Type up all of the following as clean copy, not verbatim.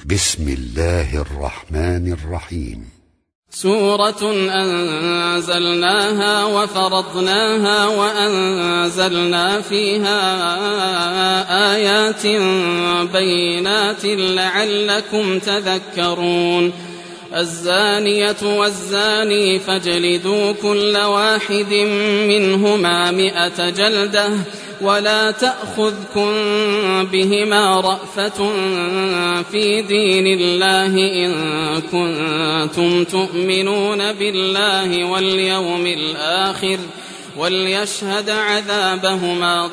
بسم الله الرحمن الرحيم. سورة أنزلناها وفرضناها وأنزلنا فيها آيات بينات لعلكم تذكرون. الزانية والزاني فاجلدوا كل واحد منهما 100 جلدة ولا تأخذكم بهما رأفة في دين الله إن كنتم تؤمنون بالله واليوم الآخر وليشهد عذابهما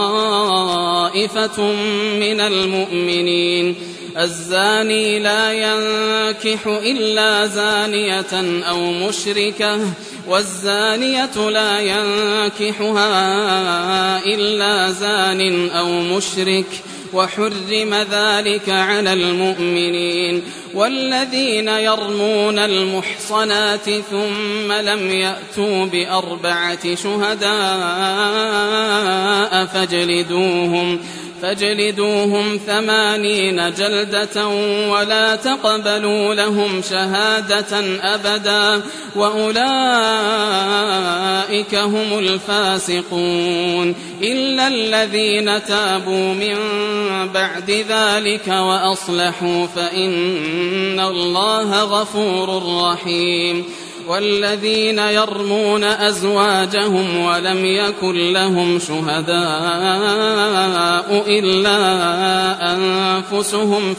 طائفة من المؤمنين. الزاني لا ينكح إلا زانية أو مشركة والزانية لا ينكحها إلا زان أو مشرك وحرم ذلك على المؤمنين. والذين يرمون المحصنات ثم لم يأتوا ب4 شهداء فاجلدوهم 80 جلدة ولا تقبلوا لهم شهادة أبدا وأولئك هم الفاسقون إلا الذين تابوا من بعد ذلك وأصلحوا فإن الله غفور رحيم. والذين يرمون أزواجهم ولم يكن لهم شهداء إلا أنفسهم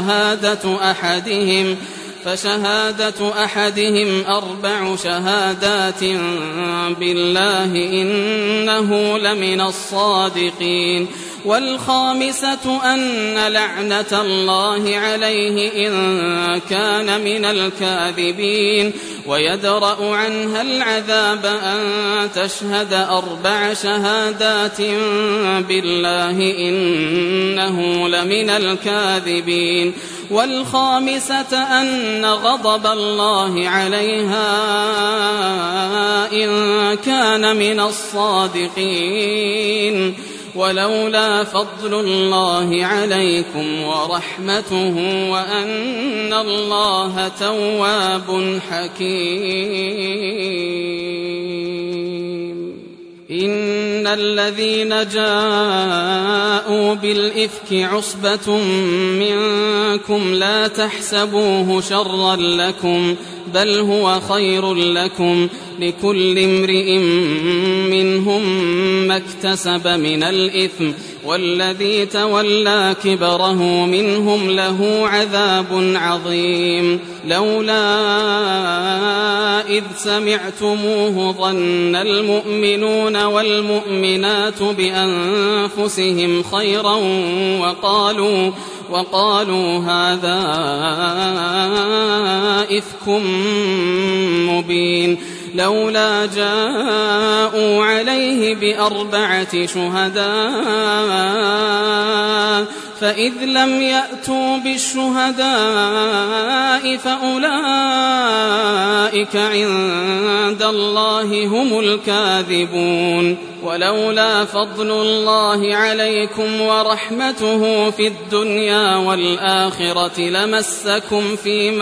فشهادة أحدهم 4 شهادات بالله إنه لمن الصادقين. والخامسة أن لعنة الله عليه إن كان من الكاذبين ويدرأ عنها العذاب أن تشهد 4 شهادات بالله إنه لمن الكاذبين. والخامسة أن غضب الله عليها إن كان من الصادقين. ولولا فضل الله عليكم ورحمته وأن الله تواب حكيم. إن الذين جاءوا بالإفك عصبة منكم لا تحسبوه شرا لكم بل هو خير لكم لكل امرئ منهم ما اكتسب من الإثم والذي تولى كبره منهم له عذاب عظيم. لولا إذ سمعتموه ظن المؤمنون والمؤمنات بأنفسهم خيرا وقالوا هذا إفك مبين. لولا جاءوا عليه ب4 شهداء فإذ لم يأتوا بالشهداء فأولئك عند الله هم الكاذبون. ولولا فضل الله عليكم ورحمته في الدنيا والآخرة لمسكم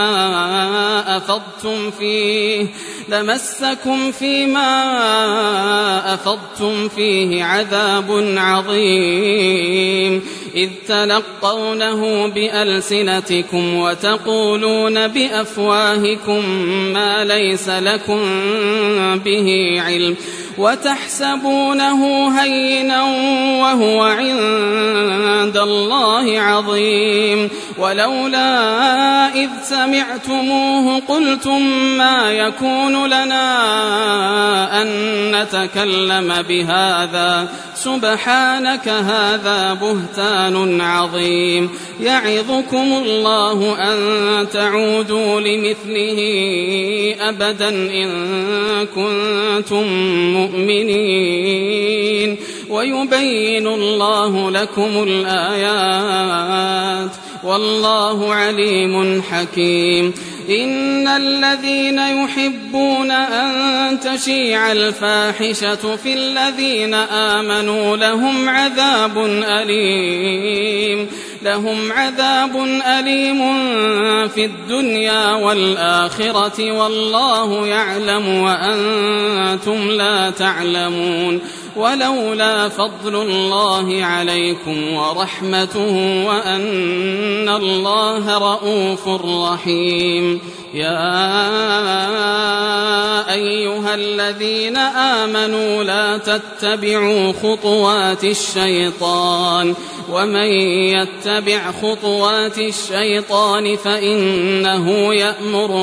فيما أفضتم فيه عذاب عظيم إذ تلقونه بألسنتكم وتقولون بأفواهكم ما ليس لكم به علم وتحسبونه هينا وهو عند الله عظيم. ولولا إذ سمعتموه قلتم ما يكون لنا أن نتكلم بهذا سبحانك هذا بهتان عظيم. يعظكم الله أن تعودوا لمثله أبدا إن كنتم مؤمنين ويبين الله لكم الآيات والله عليم حكيم. إن الذين يحبون أن تشيع الفاحشة في الذين آمنوا لهم عذاب أليم في الدنيا والآخرة والله يعلم وأنتم لا تعلمون ولولا فضل الله عليكم ورحمته وأن الله رؤوف رحيم يا أيها الذين آمنوا لا تتبعوا خطوات الشيطان ومن يتبع خطوات الشيطان فإنه يأمر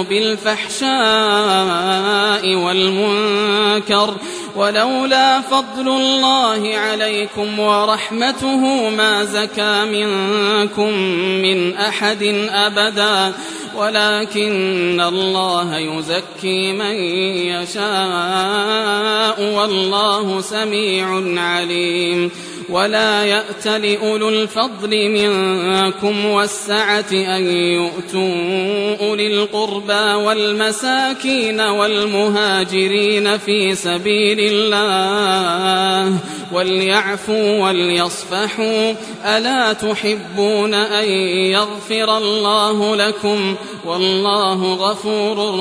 بالفحشاء والمنكر ولولا فضل الله عليكم ورحمته ما زكى منكم من أحد أبدا ولكن الله يزكي من يشاء والله سميع عليم ولا يأت لأولو الفضل منكم والسعة أن يؤتوا أولي القربى والمساكين والمهاجرين في سبيل الله وليعفوا وليصفحوا ألا تحبون أن يغفر الله لكم والله غفور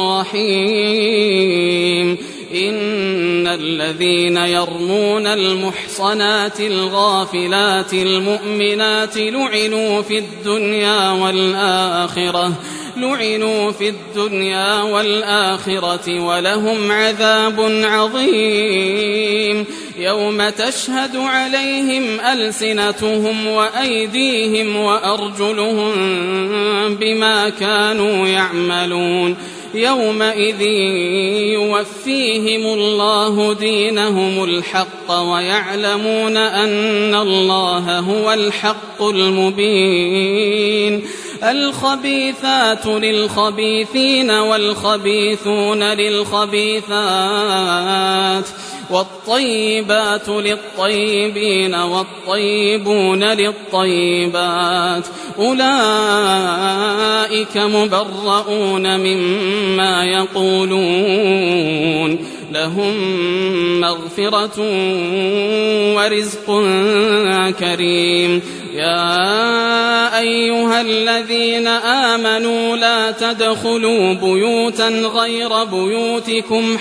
رحيم إن الذين يرمون المحصنات الغافلات المؤمنات لعنوا في الدنيا والآخرة ولهم عذاب عظيم يوم تشهد عليهم ألسنتهم وأيديهم وأرجلهم بما كانوا يعملون يومئذ يوفيهم الله دينهم الحق ويعلمون أن الله هو الحق المبين الخبيثات للخبيثين والخبيثون للخبيثات والطيبات للطيبين والطيبون للطيبات أولئك مبرؤون مما يقولون لهم مغفرة ورزق كريم يا أيها الذين آمنوا لا تدخلوا بيوتا غير بيوتكم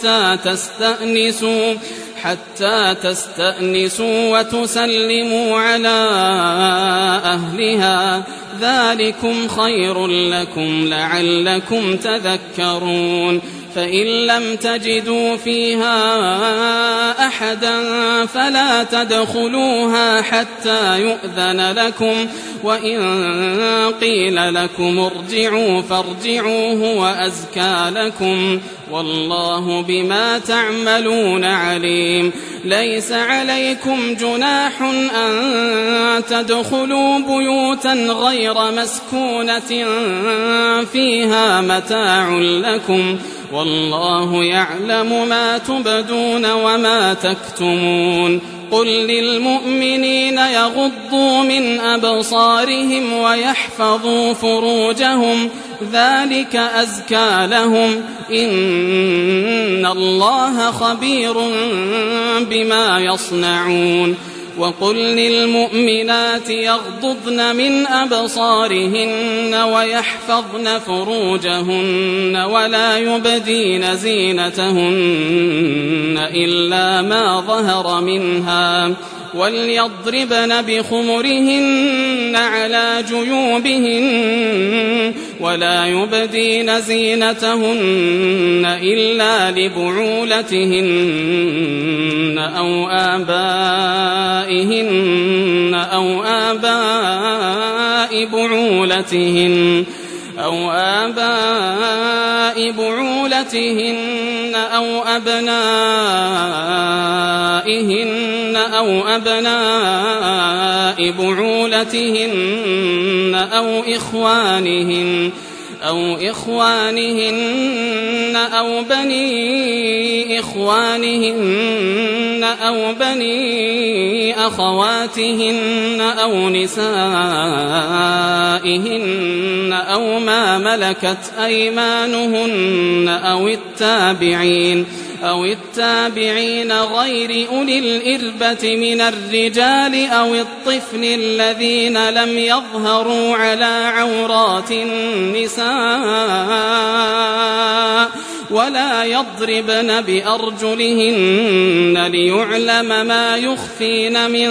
حتى تستأنسوا وتسلموا على أهلها ذلكم خير لكم لعلكم تذكرون فإن لم تجدوا فيها أحدا فلا تدخلوها حتى يؤذن لكم وإن قيل لكم ارجعوا فارجعوا هو أزكى لكم والله بما تعملون عليم ليس عليكم جناح أن تدخلوا بيوتا غير مسكونة فيها متاع لكم والله يعلم ما تبدون وما تكتمون قل للمؤمنين يغضوا من أبصارهم ويحفظوا فروجهم ذلك أزكى لهم إن الله خبير بما يصنعون وقل للمؤمنات يغضضن من أبصارهن ويحفظن فروجهن ولا يبدين زينتهن إلا ما ظهر منها وليضربن بخمرهن على جيوبهن ولا يبدين زينتهن إلا لبعولتهن أو آبائهن أو آباء بعولتهن أو أبنائهن أو أبناء بعولتهن أو إخوانهن أو إخوانهن أو بني إخوانهن أو بني أخواتهن أو نسائهن أو ما ملكت أيمانهن أو التابعين غير أولي الإربة من الرجال أو الطفل الذين لم يظهروا على عورات النساء ولا يضربن بأرجلهن ليعلم ما يخفين من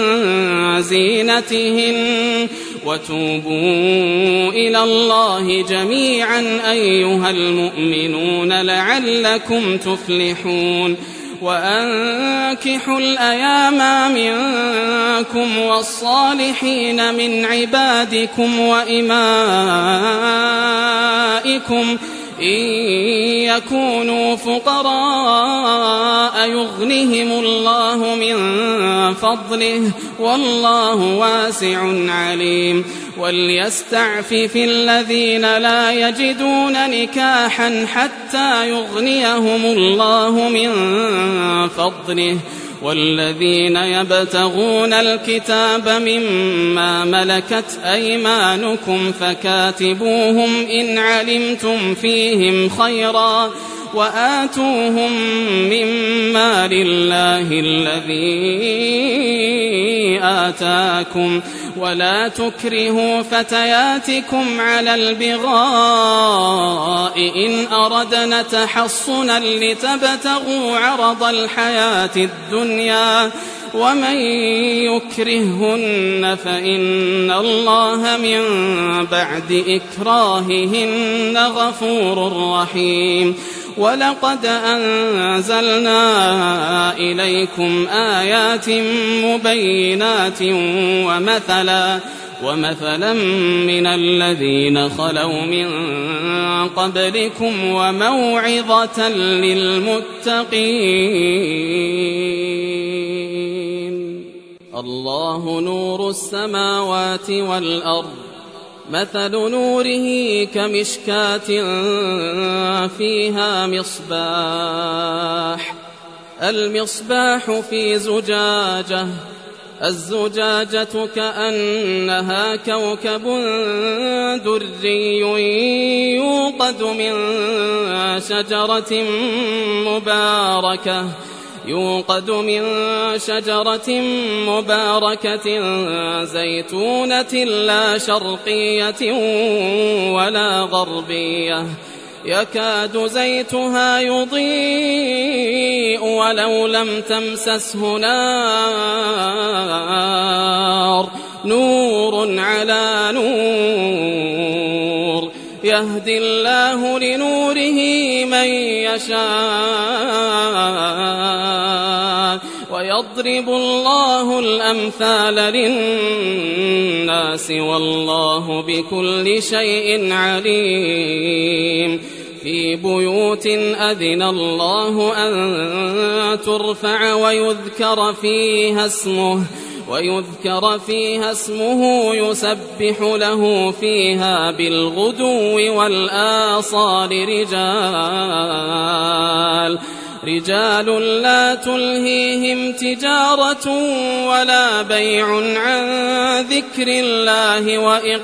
زينتهن وتوبوا إلى الله جميعا أيها المؤمنون لعلكم تفلحون وأنكحوا الأيام منكم والصالحين من عبادكم وإمائكم إن يكونوا فقراء يغنهم الله من فضله والله واسع عليم وليستعفف الذين لا يجدون نكاحا حتى يغنيهم الله من فضله والذين يبتغون الكتاب مما ملكت أيمانكم فكاتبوهم إن علمتم فيهم خيرا وآتوهم مما لله الذي آتاكم ولا تكرهوا فتياتكم على البغاء إن أردنا تحصنا لتبتغوا عرض الحياة الدنيا ومن يكرههن فإن الله من بعد إكراههن غفور رحيم ولقد أنزلنا إليكم آيات مبينات ومثلا من الذين خلوا من قبلكم وموعظة للمتقين الله نور السماوات والأرض مثل نوره كمشكاة فيها المصباح في زجاجة الزجاجة كأنها كوكب دري يوقد من شجرة مباركة زيتونة لا شرقية ولا غربية يكاد زيتها يضيء ولو لم تمسسه نار نور على نور يهدي الله لنوره من يشاء ويضرب الله الأمثال للناس والله بكل شيء عليم في بيوت أذن الله أن ترفع ويذكر فيها اسمه يسبح له فيها بالغدو والآصال رجال لا تلهيهم تجارة ولا بيع عن ذكر الله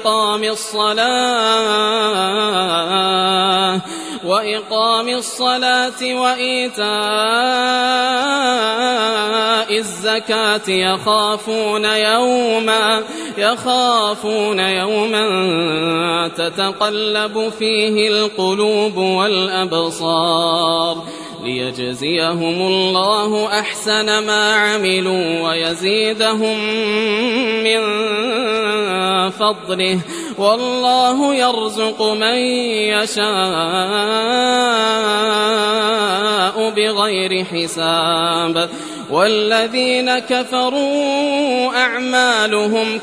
وإقام الصلاة وإيتاء الزكاة يخافون يوما تتقلب فيه القلوب والأبصار ليجزيهم الله أحسن ما عملوا ويزيدهم من فضله والله يرزق من يشاء بغير حساب والذين كفروا أعمالهم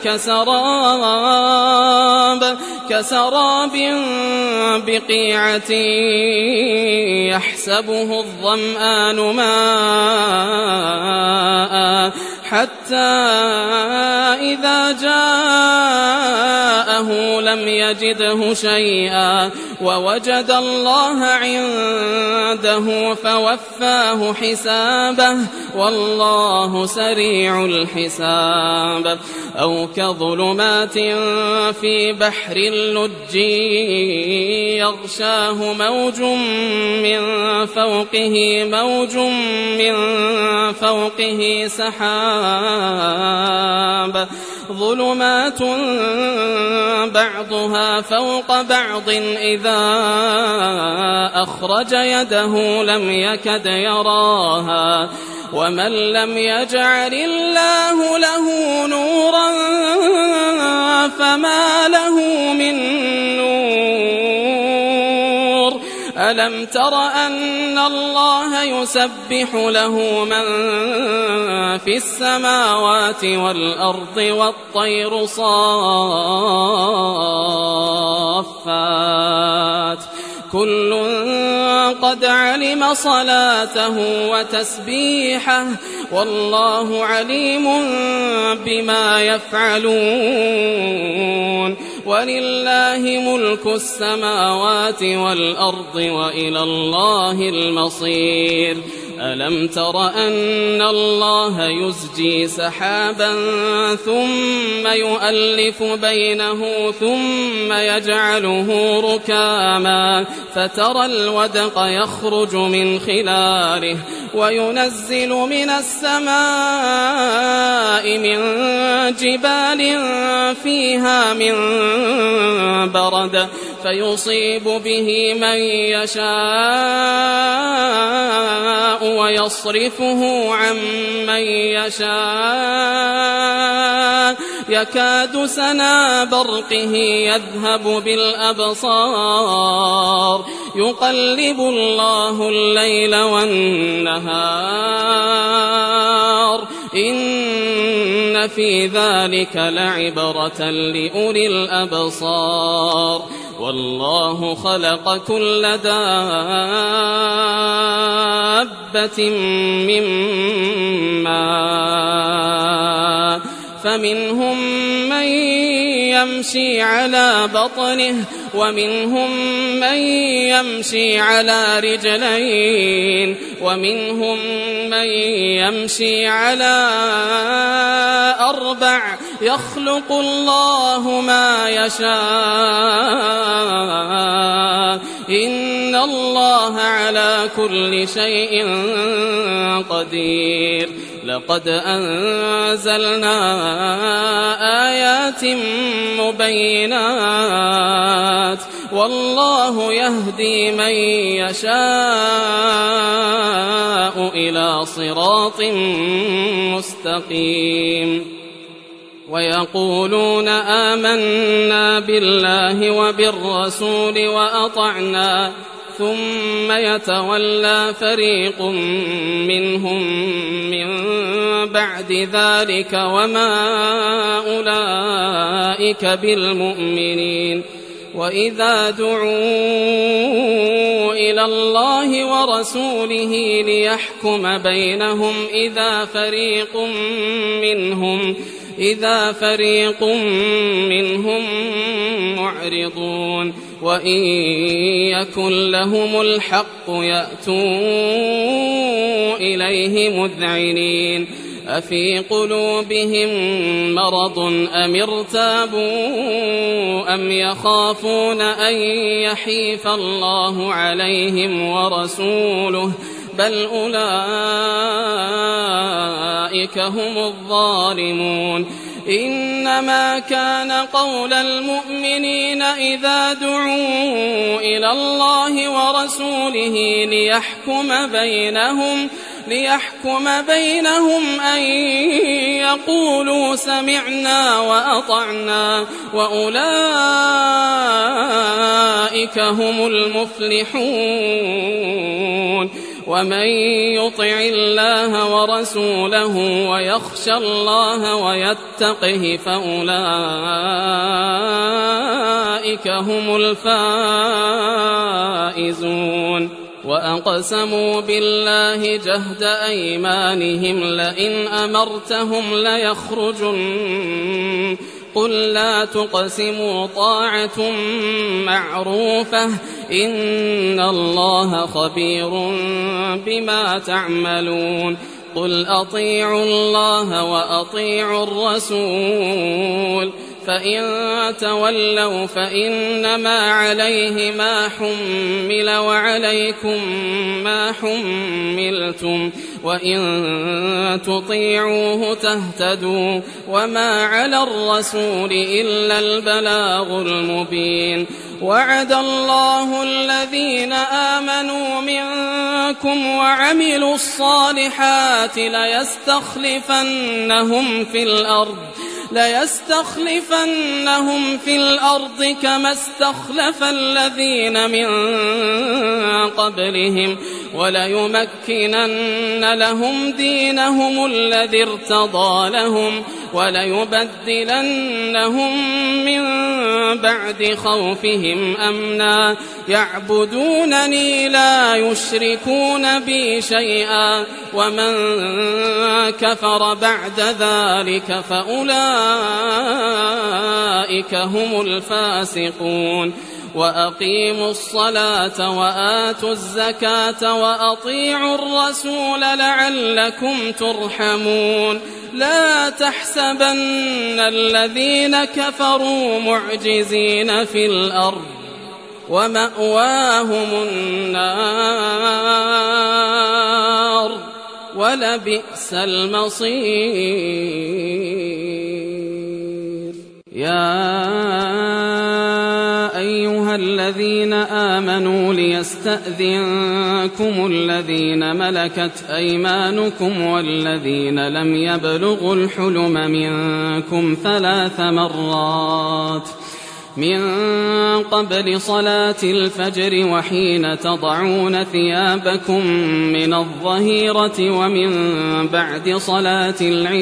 كسراب بقيعة يحسبه الظمآن ماء حتى إذا جاءه لم يجده شيئا ووجد الله عنده فوفاه حسابه والله سريع الحساب. أو كظلمات في بحر اللج يغشاه موج من فوقه سحاب ظلمات بعضها فوق بعض إذا أخرج يده لم يكد يراها ومن لم يجعل الله له نورا فما له من نور. ألم تر أن الله يسبح له من في السماوات والأرض والطير صافات كل قد علم صلاته وتسبيحه والله عليم بما يفعلون. ولله ملك السماوات والأرض وإلى الله المصير. ألم تر أن الله يزجي سحابا ثم يؤلف بينه ثم يجعله ركاما فترى الودق يخرج من خلاله وينزل من السماء من جبال فيها من برد فيصيب به من يشاء ويصرفه عن من يشاء يكاد سنا برقه يذهب بالأبصار يقلب الله الليل والنهار إن في ذلك لعبرة لأولي الأبصار. والله خلق كل دابة من ماء فمنهم من يمشي على بطنه ومنهم من يمشي على رجلين ومنهم من يمشي على أربع يخلق الله ما يشاء إن الله على كل شيء قدير. لقد أنزلنا آيات مبينات والله يهدي من يشاء إلى صراط مستقيم. ويقولون آمنا بالله وبالرسول وأطعنا ثم يتولى فريق منهم من بعد ذلك وما أولئك بالمؤمنين. وإذا دعوا إلى الله ورسوله ليحكم بينهم إذا فريق منهم معرضون وإن يكن لهم الحق يأتوا إليه مذعنين. أفي قلوبهم مرض أم ارتابوا أم يخافون أن يحيف الله عليهم ورسوله بل أولئك هم الظالمون. إنما كان قول المؤمنين إذا دعوا إلى الله ورسوله ليحكم بينهم أن يقولوا سمعنا وأطعنا وأولئك هم المفلحون. ومن يطع الله ورسوله ويخشى الله ويتقه فأولئك هم الفائزون. وأقسموا بالله جهد أيمانهم لئن أمرتهم ليخرجن قل لا تقسموا طاعة معروفة إن الله خبير بما تعملون قل أطيعوا الله وأطيعوا الرسول فإن تولوا فإنما عليه ما حمل وعليكم ما حملتم وإن تطيعوه تهتدوا وما على الرسول إلا البلاغ المبين وعد الله الذين آمنوا منكم وعملوا الصالحات ليستخلفنهم في الأرض كما استخلف الذين من قبلهم وليمكنن لهم دينهم الذي ارتضى لهم وليبدلنهم من بعد خوفهم أمنا يعبدونني لا يشركون بي شيئا ومن كفر بعد ذلك فأولئك هم الفاسقون وأقيموا الصلاة وآتوا الزكاة وأطيعوا الرسول لعلكم ترحمون لا تحسبن الذين كفروا معجزين في الأرض ومأواهم النار ولبئس المصير يا أيها الذين آمنوا ليستأذنكم الذين ملكت أيمانكم والذين لم يبلغوا الحلم منكم 3 مرات من قبل صلاة الفجر وحين تضعون ثيابكم من الظهيرة ومن بعد صلاة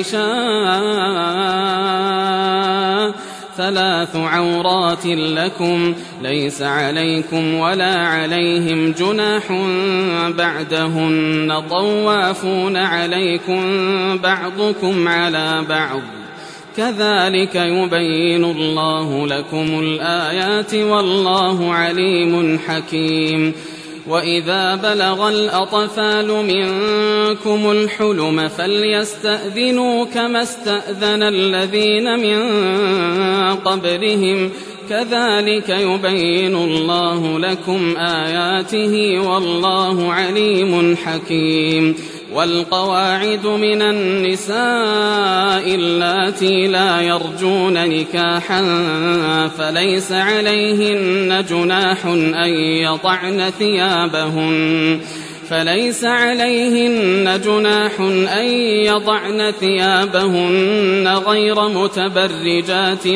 العشاء 3 عورات لكم ليس عليكم ولا عليهم جناح بعدهن طوافون عليكم بعضكم على بعض كذلك يبين الله لكم الآيات والله عليم حكيم وإذا بلغ الأطفال منكم الحلم فليستأذنوا كما استأذن الذين من قبلهم كذلك يبين الله لكم آياته والله عليم حكيم والقواعد من النساء اللاتي لا يرجون نكاحا فليس عليهن جناح أن يضعن ثيابهن غير متبرجات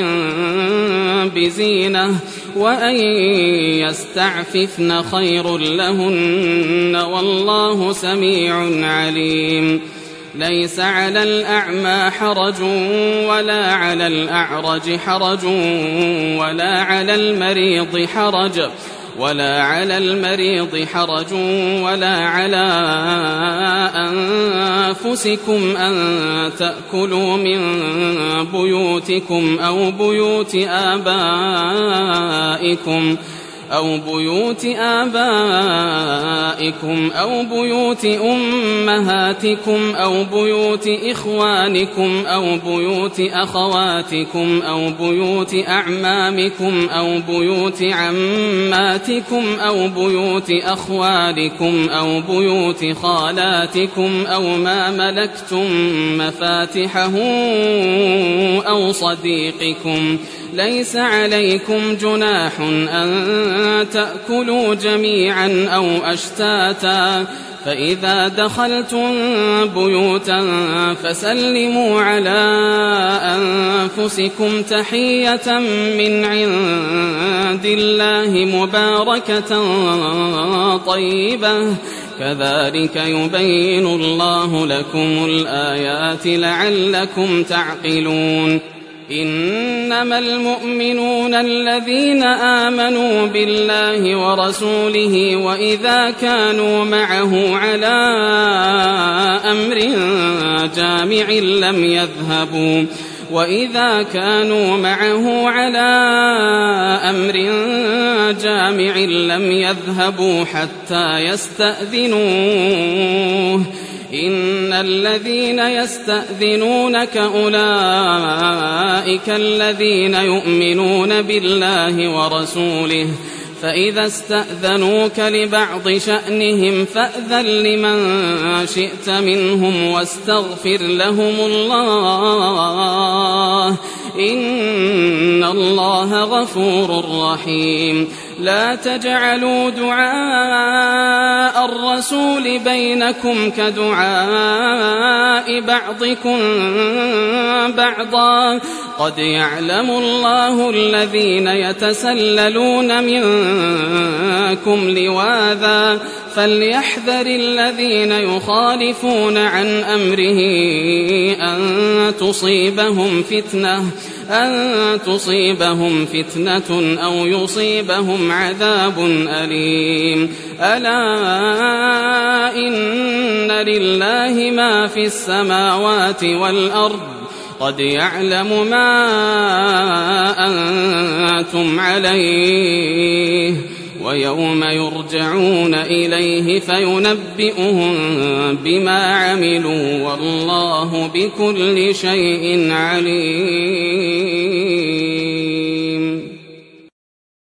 بزينة وأن يستعففن خير لهن والله سميع عليم ليس على الأعمى حرج ولا على الأعرج حرج ولا على المريض حرج ولا على أنفسكم أن تأكلوا من بيوتكم أو بيوت آبائكم أو بيوت أمهاتكم أو بيوت إخوانكم أو بيوت أخواتكم أو بيوت أعمامكم أو بيوت عماتكم أو بيوت أخوالكم أو بيوت خالاتكم أو ما ملكتم مفاتحه أو صديقكم ليس عليكم جناح أن تأكلوا جميعا أو أشتاتا فإذا دخلتم بيوتا فسلموا على أنفسكم تحية من عند الله مباركة طيبة كذلك يبين الله لكم الآيات لعلكم تعقلون إنما المؤمنون الذين آمنوا بالله ورسوله وإذا كانوا معه على أمر جامع لم يذهبوا حتى يستأذنوه إن الذين يستأذنونك أولئك الذين يؤمنون بالله ورسوله فإذا استأذنوك لبعض شأنهم فأذن لمن شئت منهم واستغفر لهم الله إن الله غفور رحيم لا تجعلوا دعاء الرسول بينكم كدعاء بعضكم بعضا قد يعلم الله الذين يتسللون منكم لواذا فليحذر الذين يخالفون عن أمره أن تصيبهم فتنة أو يصيبهم عذاب أليم ألا إن لله ما في السماوات والأرض قد يعلم ما أنتم عليه ويوم يرجعون إليه فينبئهم بما عملوا والله بكل شيء عليم.